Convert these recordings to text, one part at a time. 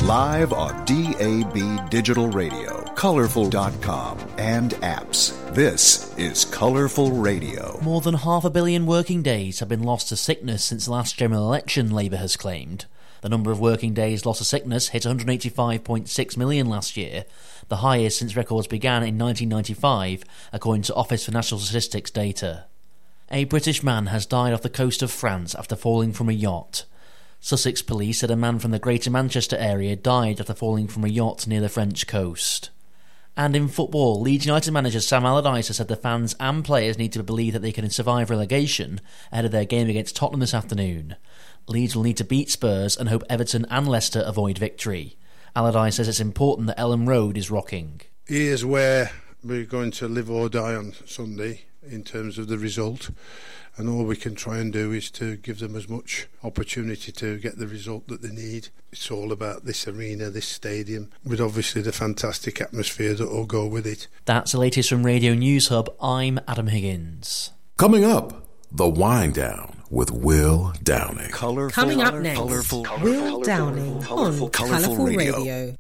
Live on DAB Digital Radio, Colorful.com, and apps. This is Colorful Radio. More than 500 million working days have been lost to sickness since the last general election, Labour has claimed. The number of working days lost to sickness hit 185.6 million last year, the highest since records began in 1995, according to Office for National Statistics data. A British man has died off the coast of France after falling from a yacht. Sussex police said a man from the Greater Manchester area died after falling from a yacht near the French coast. And in football, Leeds United manager Sam Allardyce has said the fans and players need to believe that they can survive relegation ahead of their game against Tottenham this afternoon. Leeds will need to beat Spurs and hope Everton and Leicester avoid victory. Allardyce says it's important that Ellen Road is rocking. Here's where we're going to live or die on Sunday in terms of the result. And all we can try and do is to give them as much opportunity to get the result that they need. It's all about this arena, this stadium, with obviously the fantastic atmosphere that will go with it. That's the latest from Radio News Hub. I'm Adam Higgins. Coming up, The Wind Down with Will Downing. Coming up next, Will Downing on Colourful Radio.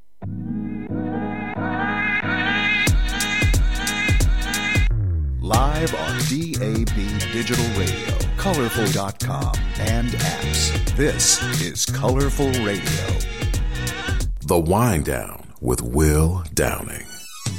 Live on DAB Digital Radio, Colorful.com, and apps. This is Colorful Radio. The Wind Down with Will Downing.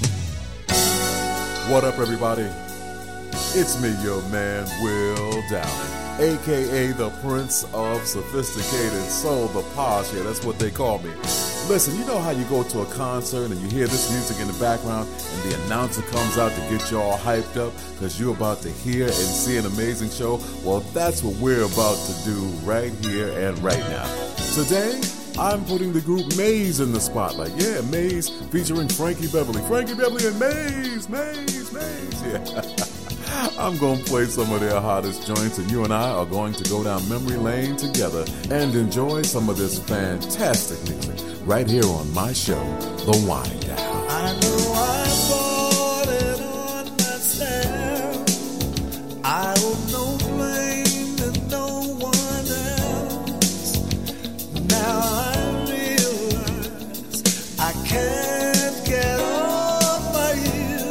What up, everybody? It's me, your man, Will Downing, a.k.a. the Prince of Sophisticated Soul, the Posh. Yeah, that's what they call me. Listen, you know how you go to a concert and you hear this music in the background and the announcer comes out to get you all hyped up because you're about to hear and see an amazing show? Well, that's what we're about to do right here and right now. Today, I'm putting the group Maze in the spotlight. Yeah, Maze featuring Frankie Beverly. Frankie Beverly and Maze. Yeah. I'm going to play some of their hottest joints, and you and I are going to go down memory lane together and enjoy some of this fantastic music right here on my show, The Wind Down. I know I brought it on myself. I owe no blame to no one else. Now I realize I can't get over you.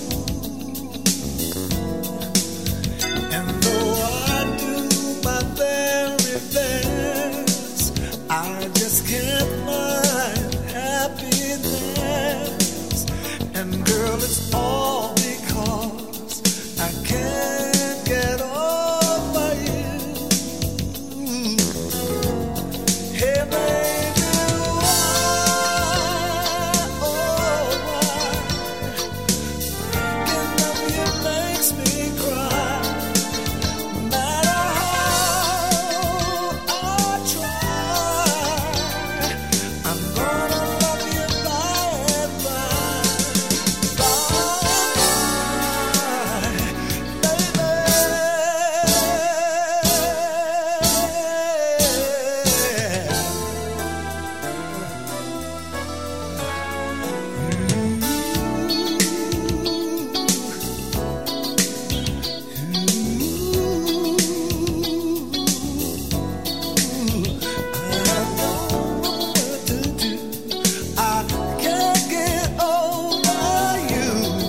And though I do my very best, I just can't find happiness. And girl, it's all because I can't get over you. Hey baby, thinking of you makes me cry. No matter how I try, I'm gonna love you by and by, I can't get over you.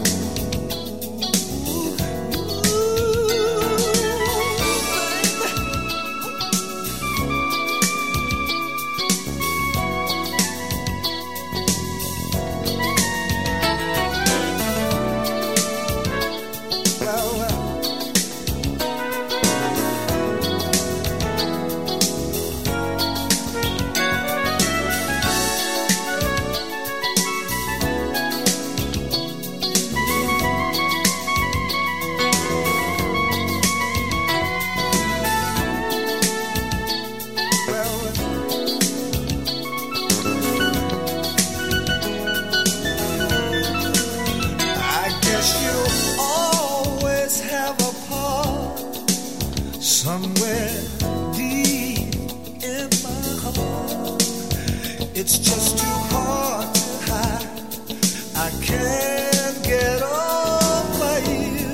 I guess you'll always have a part somewhere deep in my heart. It's just too hard to hide. I can't get over you.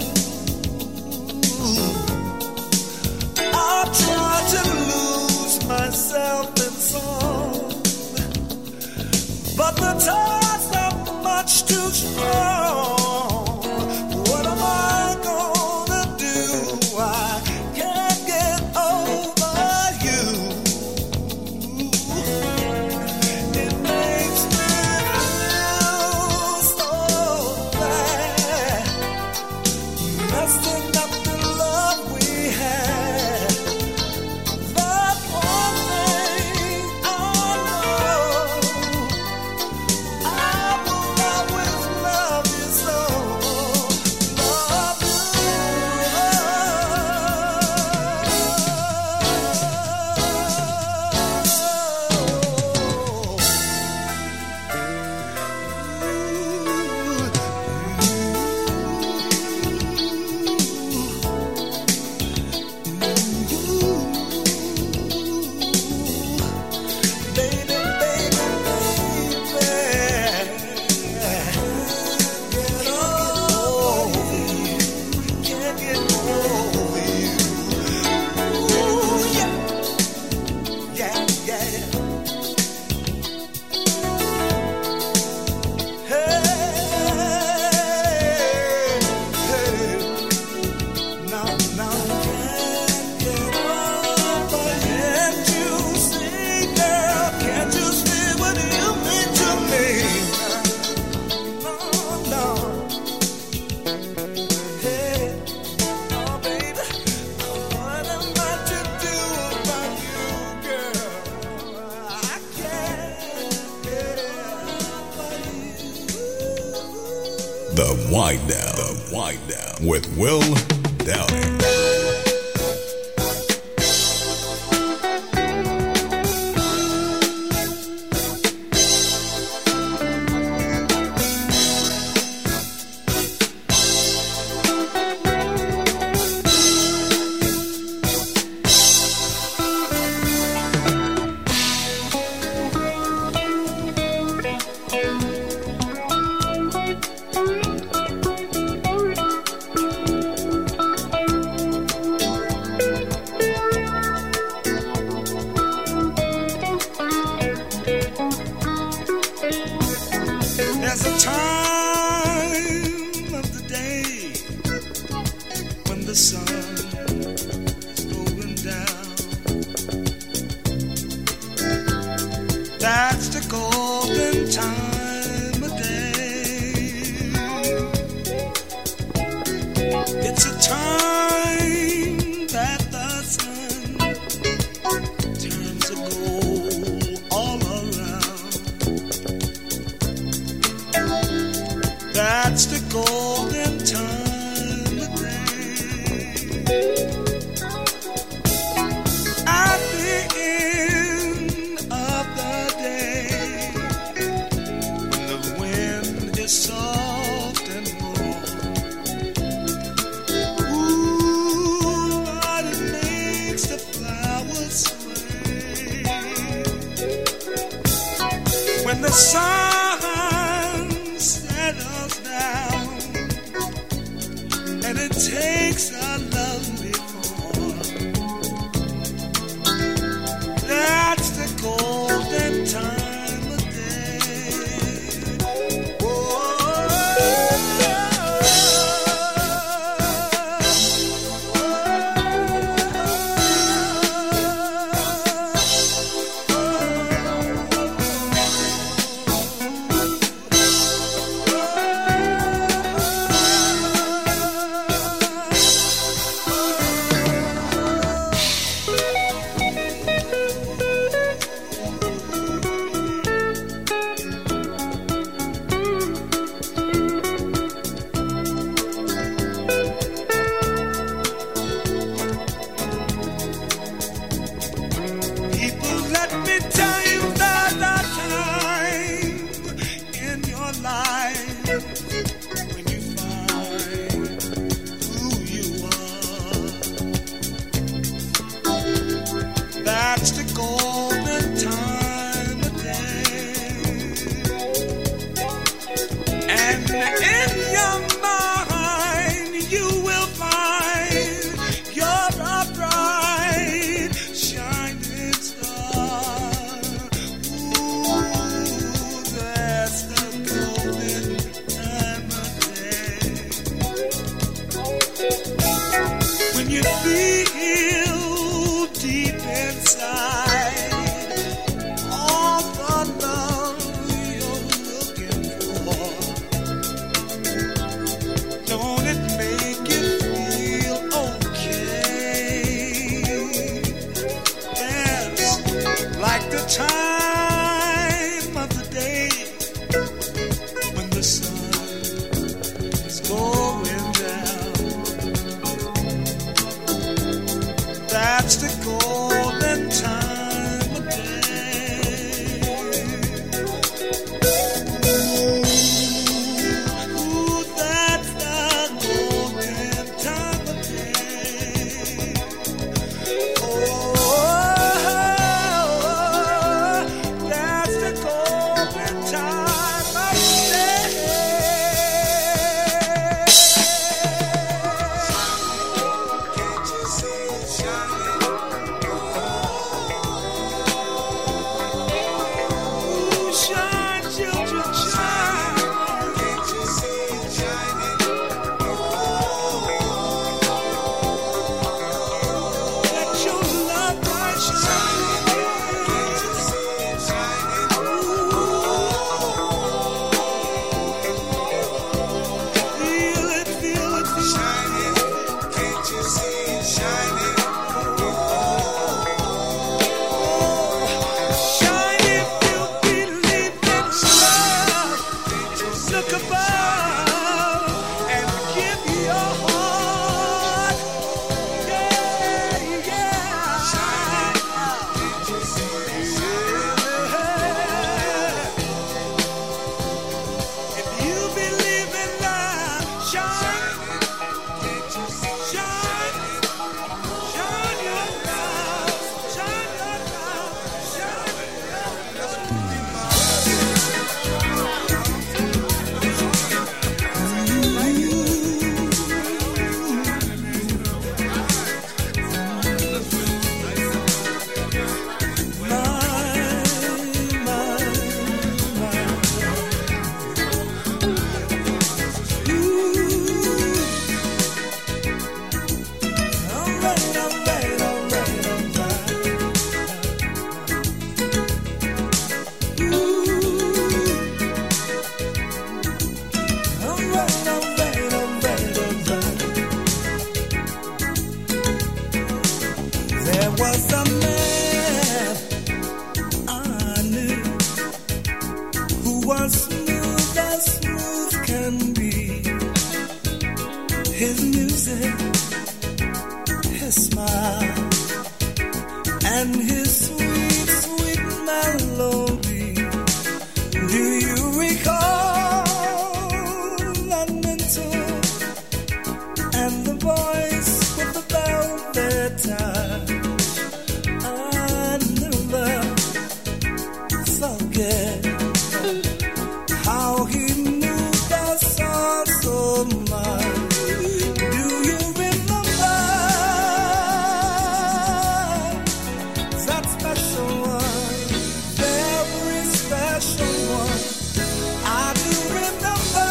I try to lose myself in song, too strong. What am I gonna do? I can't get over you. It makes me feel so bad, messing up the love we had. That one thing I know, I will always love you so. Love you. Baby, baby, baby, get over you. Can't get over you. Ooh, yeah, yeah, yeah. Hey, hey. No, can't get over. Can't you see, girl? Can't you see what you mean to me? No. Hey, oh baby, what am I to do about you, girl? I can't get over you. The Wind Down with Will Downing. There's a time of the day when the sun is going down. That's the golden time of day. It's a time that the sun turns to gold all around. That's the golden time of day. At the end of the day, when the wind is soft and warm, ooh, but it makes the flowers sway. When the sun settles down and it takes a lovely form, that's the golden time of day. the time of the day when the sun is going down. That's the golden time of day. Ooh, that's the golden time of day. Oh, that's the golden time of day. Can't you see it shining? Ooh, shine, children, shine. Can't you see it shining? Let your love light shine. Can't you see it shining? Feel it, feel it, shining. Can't you see it shining? Shine if you believe in love. Look above and give your heart. Yeah, yeah. Shine. Can't you see it shining? If you believe in love, shine. Can't you see it shining? Shine your love. Shine your love. Shine There was a man I knew who was smooth as smooth can be. His music, his smile, and his sweet, sweet melody. Do you recall that mentor and the voice with the velvet touch? I never forget how he moved us all so much. Do you remember that special one, very special one? I do remember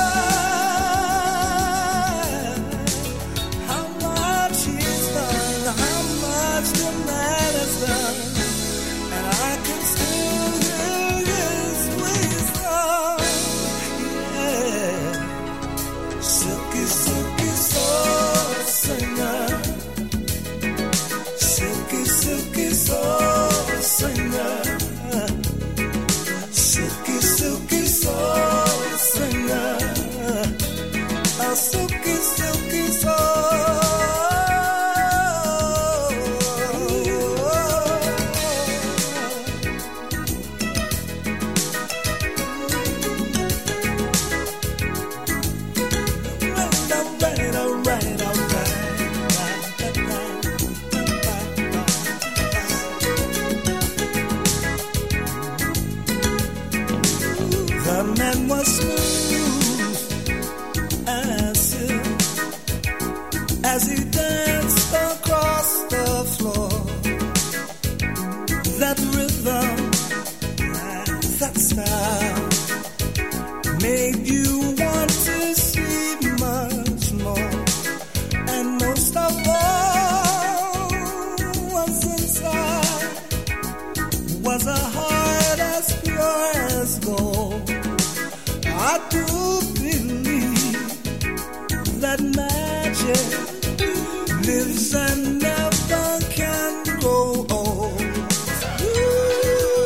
how much he's done, how much the man has done, and I can still hear his wisdom. Yeah, silky, silky soul singer, silky, silky soul singer, silky, silky soul singer, a silky, silky soul. The man was smooth as silk as he danced across the floor. That rhythm, that style made you want to see much more. And most of all was inside was a heart as pure as gold. I do believe that magic lives and never can grow old. Ooh.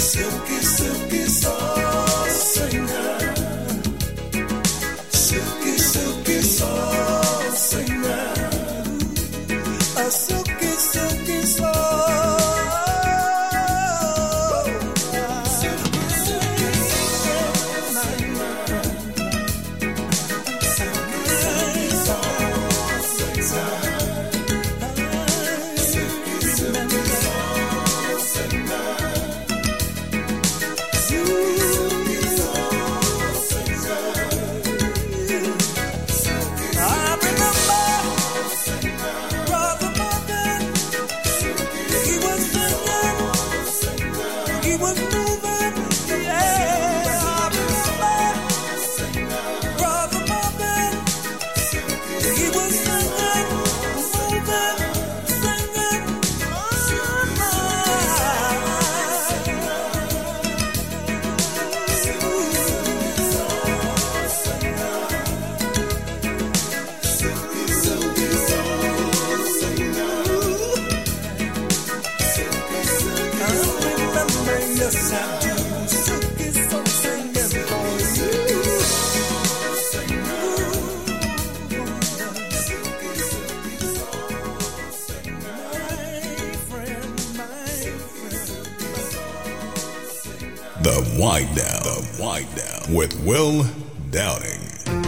Silky, silky soul singer. Silky, silky soul singer. A silky, silky soul. Silky, silky soul singer. Silky soul singer. Silky, silky soul singer. Yes, I do. Silky soul singing for you. Silky, silky soul singing. My friend. The Wind Down with Will Downing.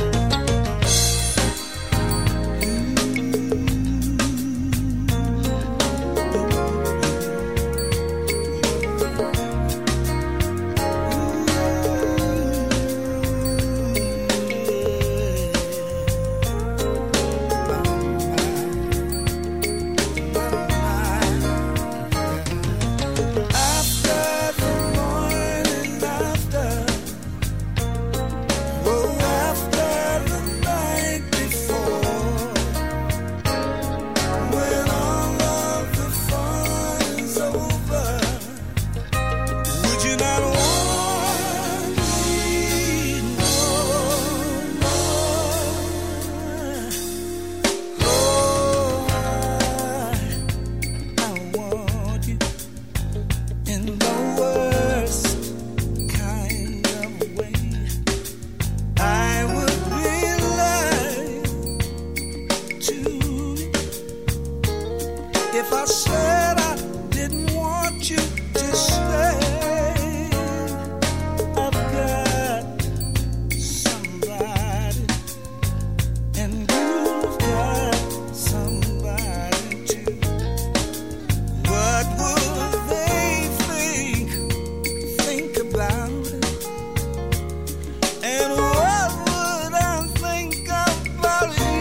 If I said I didn't want you to stay, I've got somebody, and you've got somebody too. What would they think about it? And what would I think about you?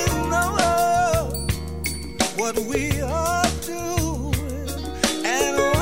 What we are doing and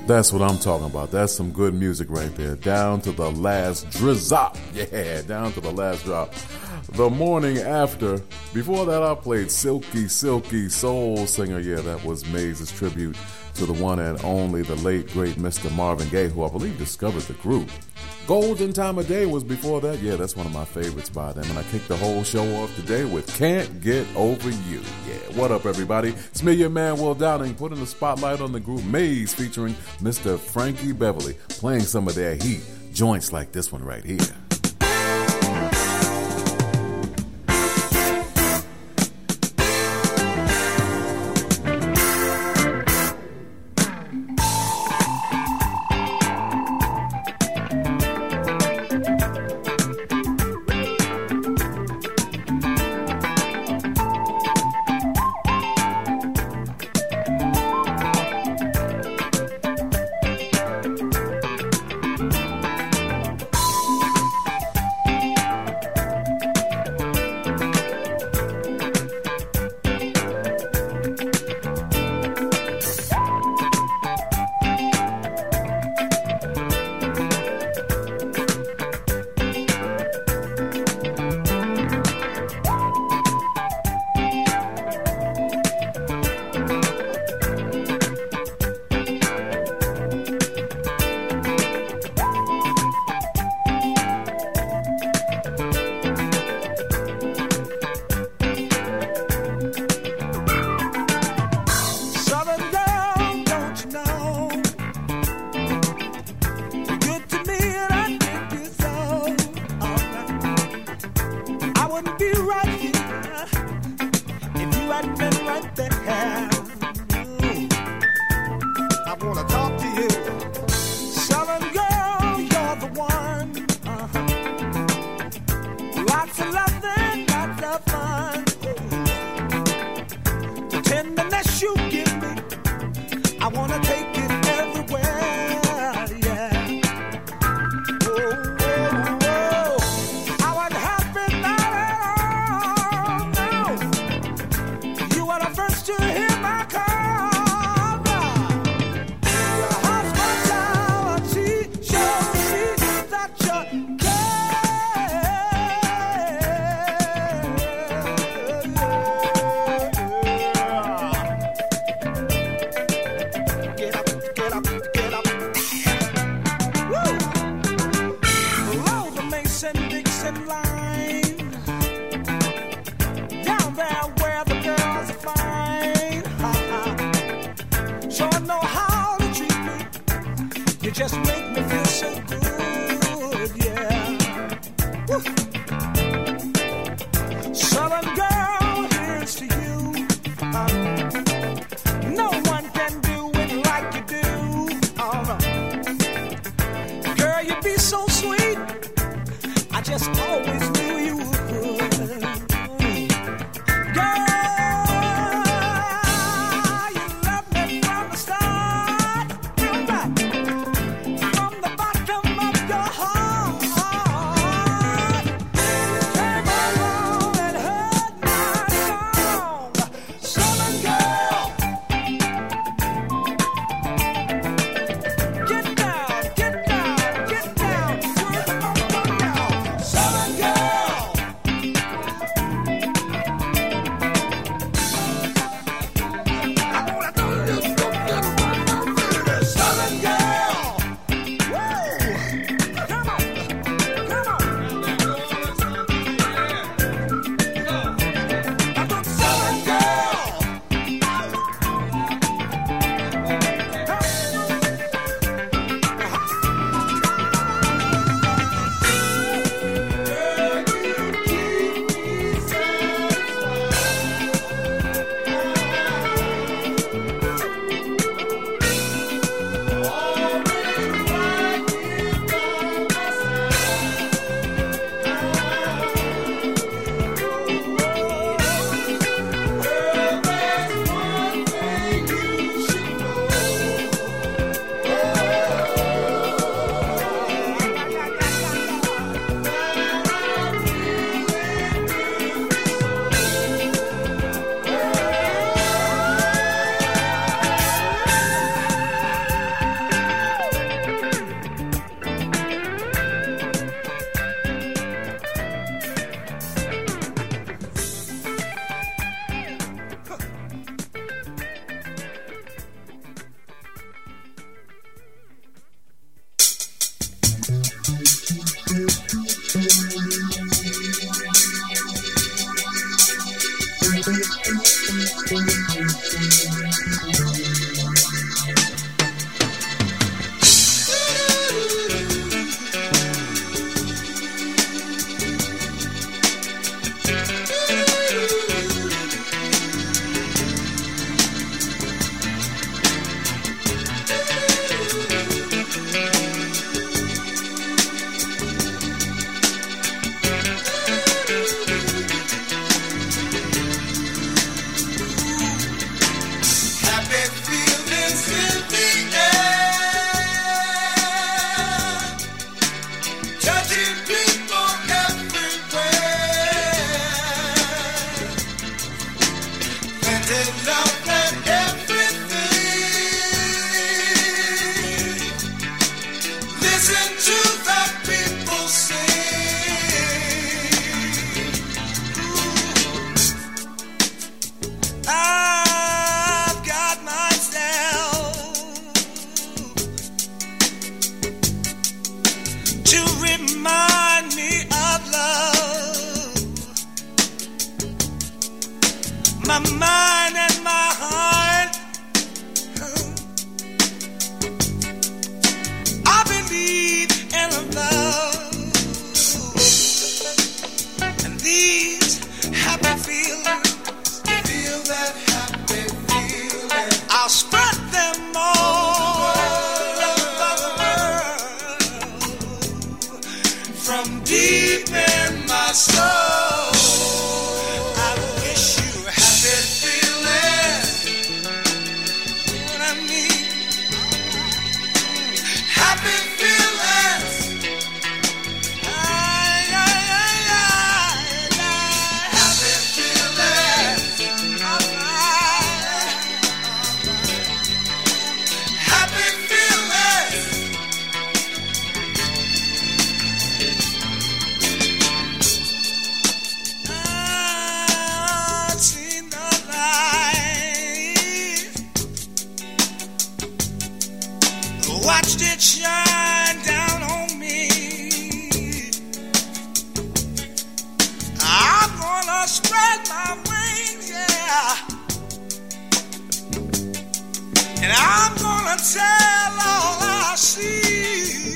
That's what I'm talking about. That's some good music right there. Down to the last drizzop. Yeah, down to the last drop. The Morning After. Before that, I played Silky, Silky Soul Singer. Yeah, that was Maze's tribute to the one and only, the late, great Mr. Marvin Gaye, who I believe discovered the group. Golden Time of Day was before that. Yeah, that's one of my favorites by them. And I kicked the whole show off today with Can't Get Over You. Yeah, what up, everybody? It's me, your man, Will Downing, putting the spotlight on the group Maze, featuring Mr. Frankie Beverly, playing some of their heat joints like this one right here. my mind and my heart. I believe in love, and these happy feelings, feel that happy feeling, I'll spread them all over the world, from deep in my soul. I wish you happy feelings, you know what I mean? Happy feelings, happy feelings, happy feelings. I've seen the light, watched it shine down on me. I'm gonna spread my wings, yeah, and I'm gonna tell all I see.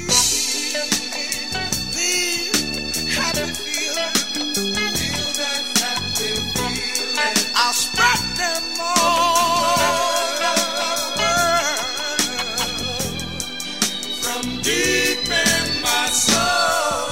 These happy feelings, feel that happy feeling, I'll spread them all over the world, from deep in my soul.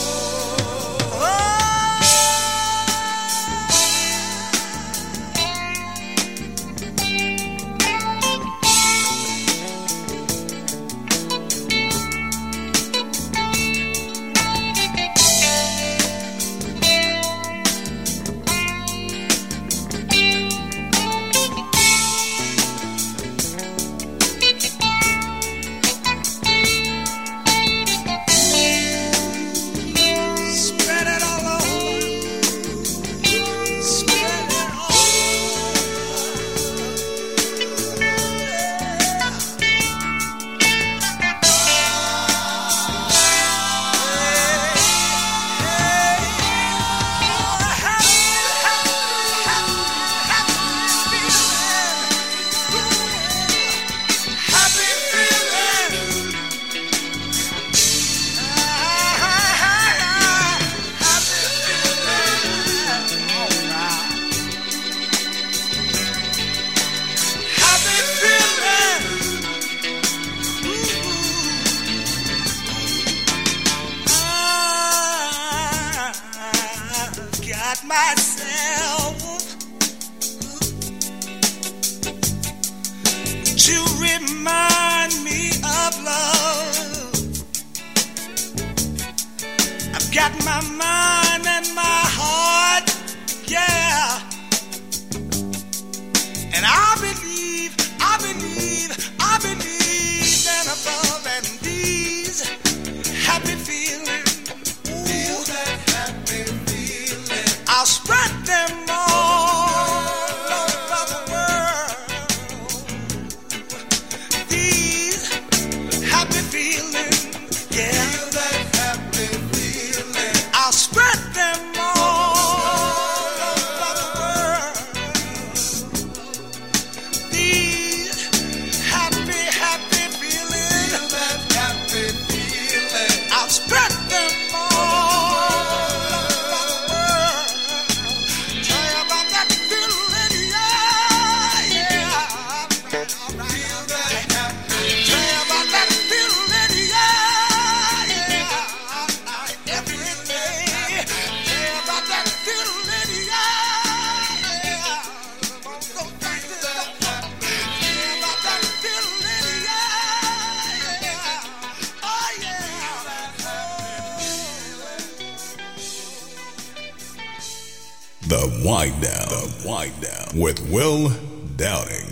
Spread it all over. Spread it all got myself to remind me of love. I've got my mind and my heart, yeah, and I believe in above, and these happy feelings, feel that happy feeling, I'll spread them all over the world. These happy feelings, yeah, feel that happy feeling, I'll spread them all over the world. These happy feelings, feel that happy feeling, I'll spread them all over the world. Tell you about that feeling, yeah, yeah. All right. Feel that happy. Tell you about that feeling, yeah, yeah. Every day. Tell you about that feeling, yeah, yeah. Won't go back to that. Tell you about that feeling, yeah, yeah. Oh yeah. The Wind Down with Will Downing.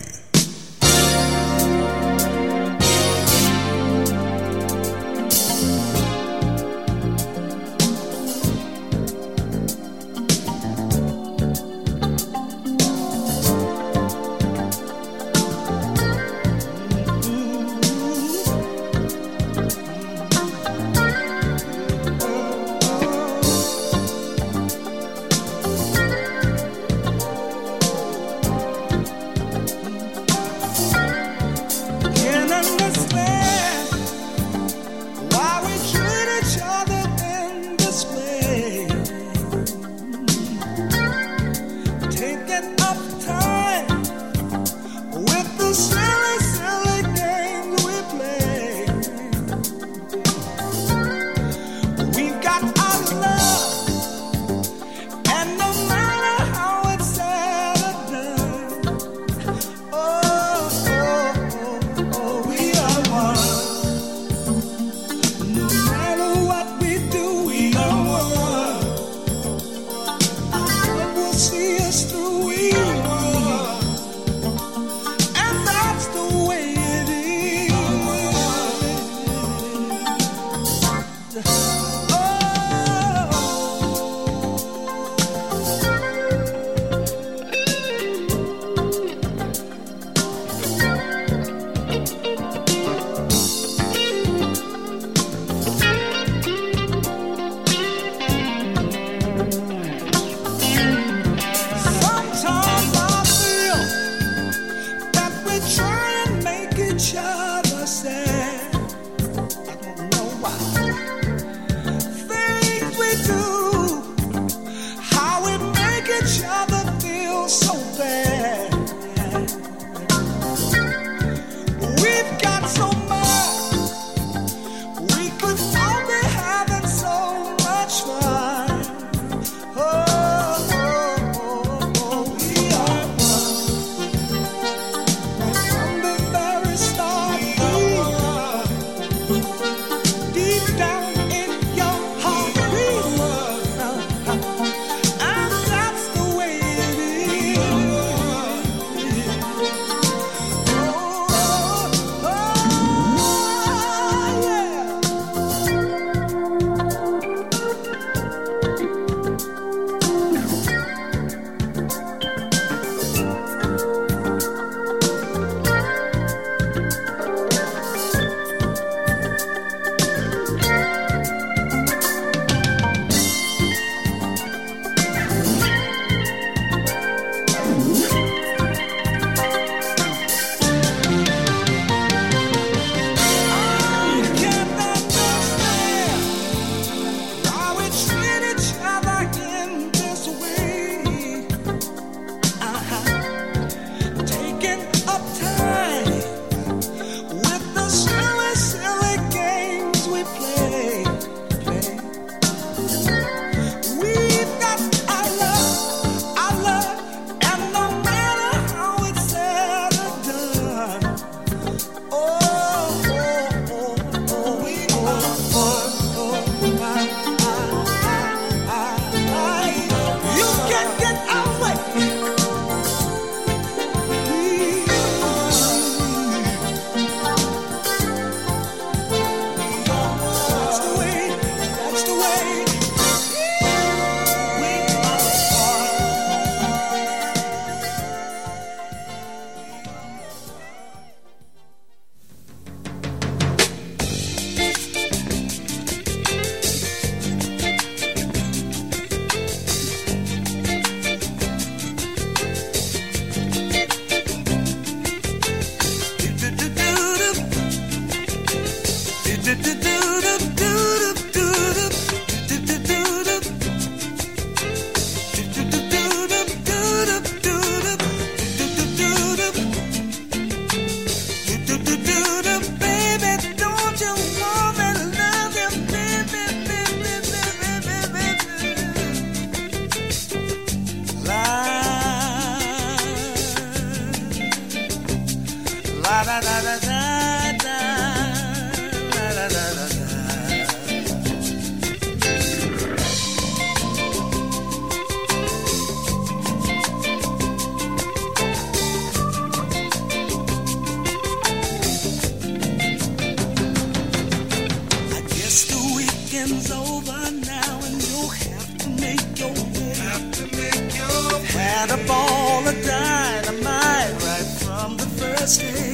had a ball of dynamite right from the first day.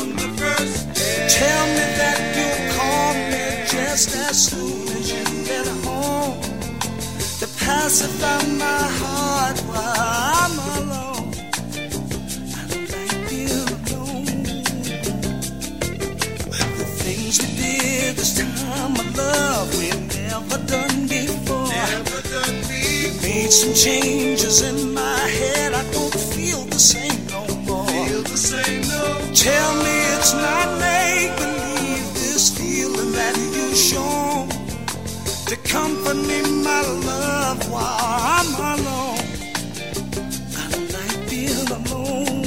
Tell me that you'll call me just as soon as you get home to pacify my heart while I'm alone. I don't like being alone. The things we did this time of love we never done before. Made some changes in my head. I don't feel the same no more. Tell me it's not make believe. This feeling that you shown to comfort me, my love, while I'm alone. I don't like being alone.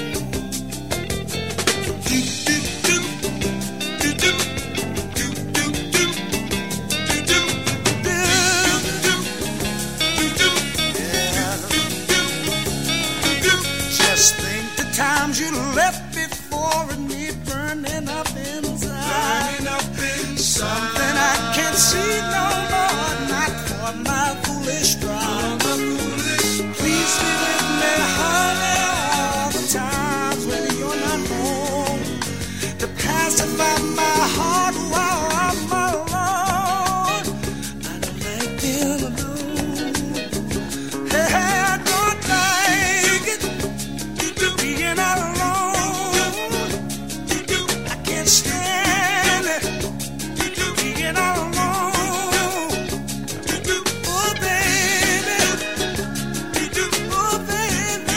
Times you left before and me burning up inside. Something I can't see no more, not for my foolish pride. Please be with me, honey, all the times when you're not home to pacify my heart while I'm alone. I don't like being alone. Hey, I don't like it. Being alone, I can't stand it. Being alone, oh baby, oh baby,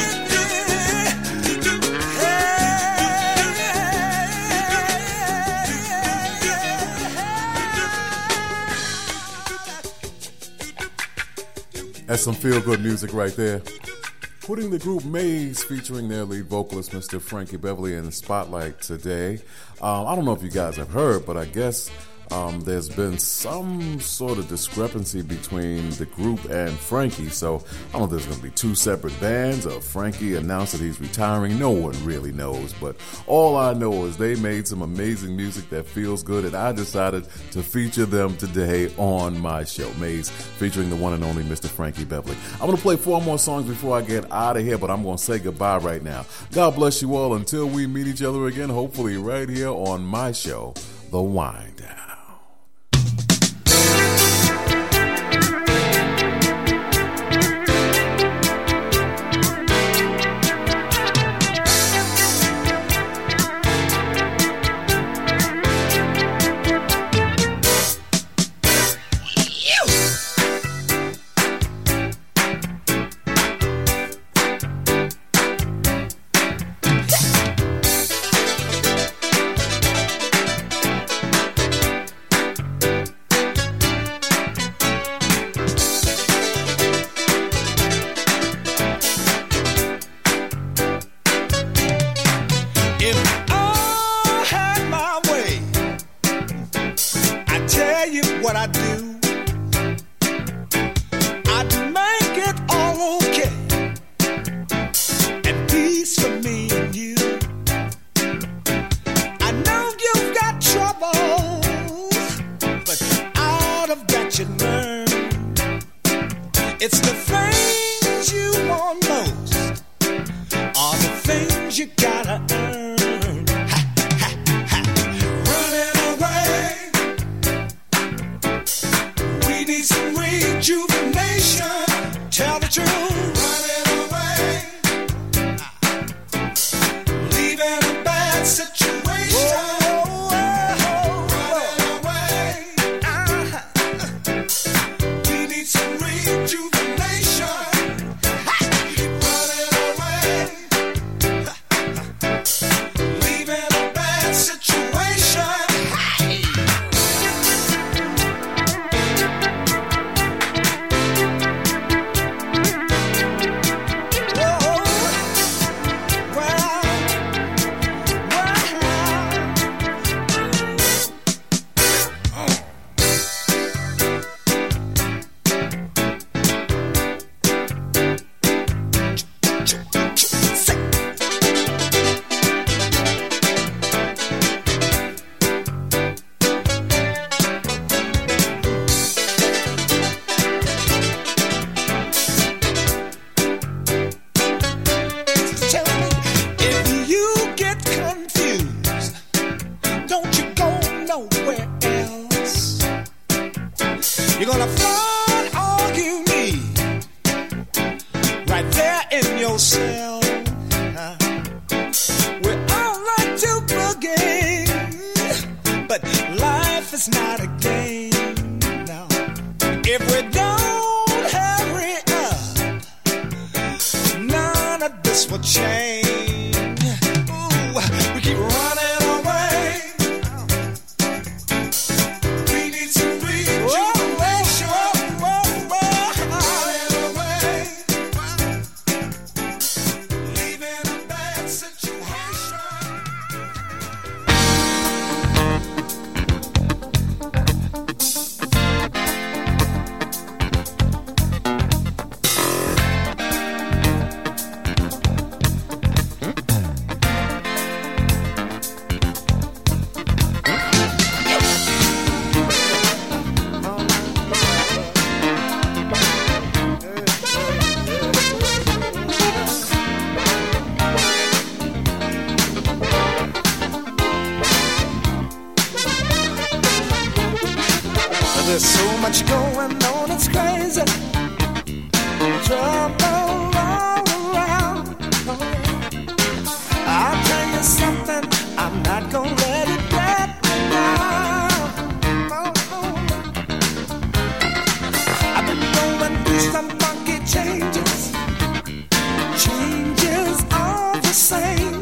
That's some feel-good music right there. Putting the group Maze featuring their lead vocalist, Mr. Frankie Beverly, in the spotlight today. I don't know if you guys have heard, but I guess there's been some sort of discrepancy between the group and Frankie. So I don't know if there's going to be two separate bands or Frankie announced that he's retiring. No one really knows. But all I know is they made some amazing music that feels good, and I decided to feature them today on my show. Maze featuring the one and only Mr. Frankie Beverly. I'm going to play 4 more songs before I get out of here, but I'm going to say goodbye right now. God bless you all until we meet each other again, hopefully right here on my show, The Wind Down. What I do, I'd make it all okay, and peace for me and you. I know you've got troubles, but out of that you learn. It's the things you want most, are the things you gotta earn. Some rejuvenation, tell the truth, running away, leaving a bad situation, running away, we need some rejuvenation, running away, leaving a bad situation. right there in your cell. We all like to boogie, but life is not a game. No, if we don't hurry up, none of this will change. Ooh, we keep running away. We need some rejuvenation. Running away, leaving a bad situation. There's so much going on, it's crazy. Trouble all around. I'll tell you something, I'm not gonna let it get me down. I've been going through some funky changes. Changes all the same.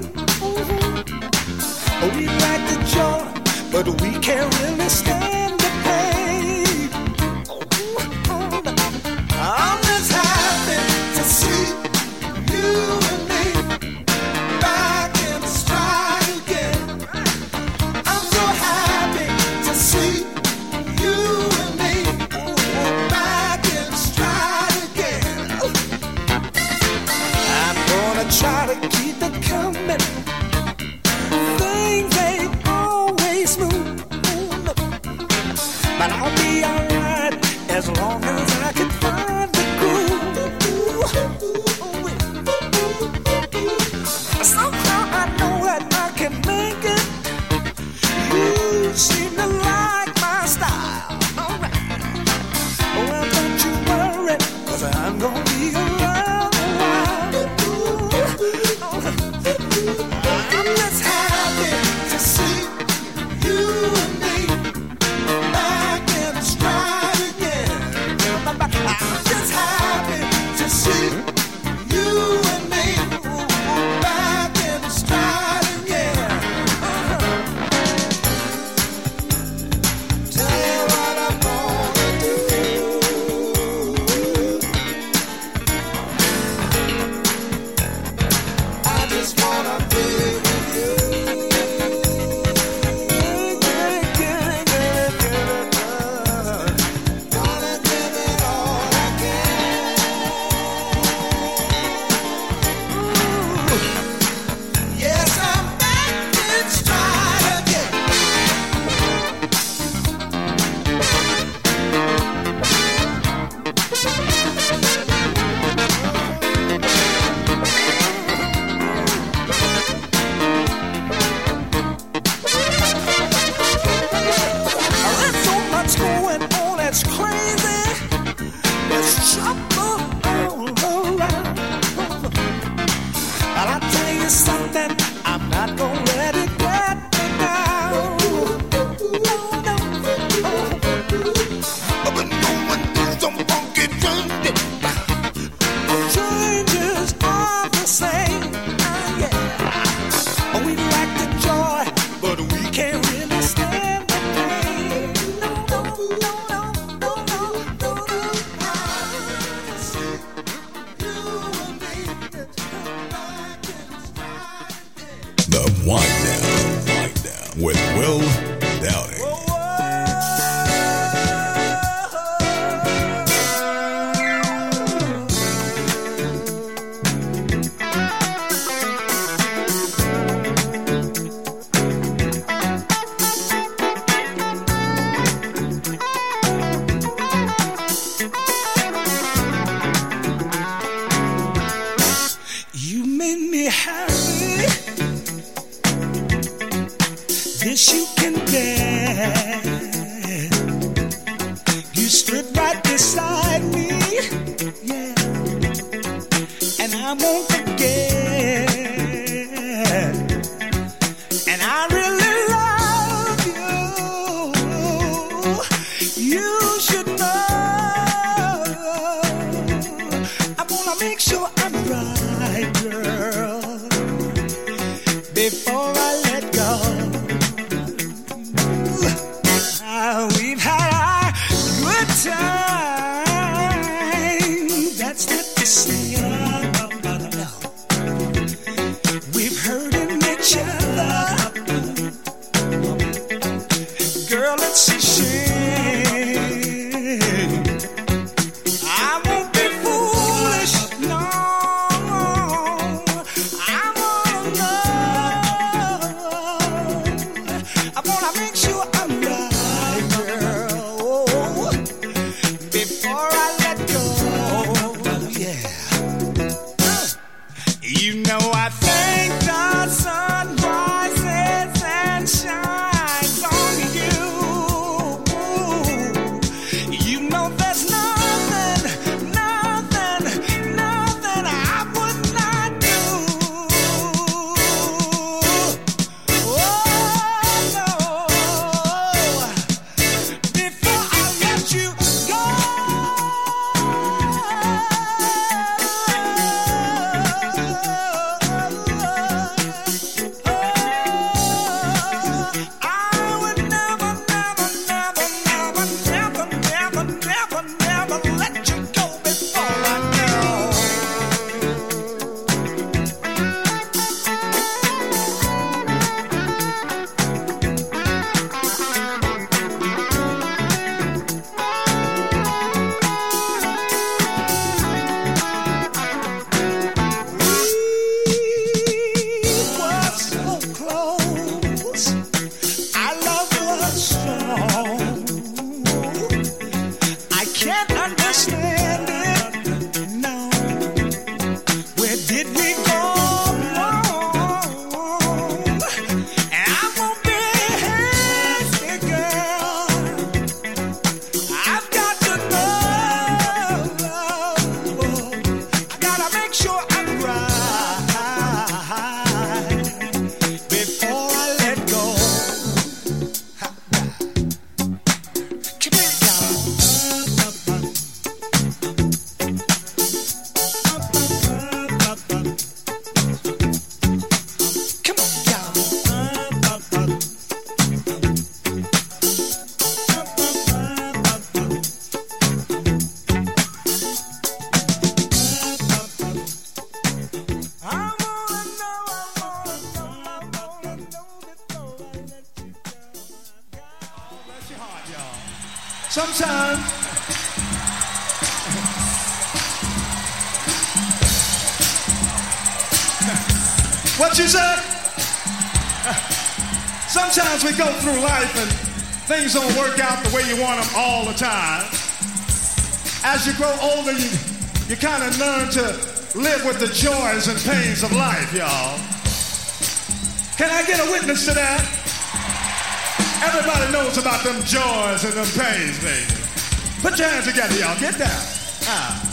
We like the joy, but we can't really stand the pain. I'm just happy to see you and me back in stride again. I'm so happy to see you and me back in stride again. I'm gonna try to keep it coming. Things ain't always smooth, but I'll be alright as long as I can find the groove. Somehow I know that I can make it. You seem to like my style. Alright. Well, don't you worry, 'cause I'm gonna be around a while. I'm just happy to see you and me back in stride again. I'm just happy to see you and me back in stride again. Tell you what I'm gonna do. I just wanna be with you. Wanna give it all I can. Yes, I'm back in stride again. There's so much going on, it's crazy. There's trouble all around. And I'll tell you something, I'm not gonna let it get me down. No, no. I've been going through some funky changes. Changes are the same. Yeah. We like the joy, but we can't really stand the pain. No, no, no, no, no, no, no, no. See you and me back in stride. The Wind Down with Will Downing. You made me happy. I won't forget. And I really love you. You should know. I wanna make sure I'm right, girl, before I let go. We've had our good time. That's not to say no. We've hurting each other. Girl, it's a shame. I won't be foolish, no. I wanna know. I wanna make sure I'm right, girl, before I let go. Yeah. You know I think the sun rises and shines on you. You know there's nothing I would not do. Oh no, before I let you go. I would never let you go before I know. We were so close. Our love was strong. I can't understand it. No. Where did we go wrong? And I won't be hasty, girl. I've got to know. I gotta make sure I'm right before I let go. Come here, y'all. Come on, y'all. I wanna know before I let you go. Bless your heart, y'all. Sometimes what you say? Sometimes we go through life and things don't work out the way you want them all the time. As you grow older, you kind of learn to live with the joys and pains of life, y'all. Can I get a witness to that? Everybody knows about them joys and them pains, baby. Put your hands together, y'all. Get down.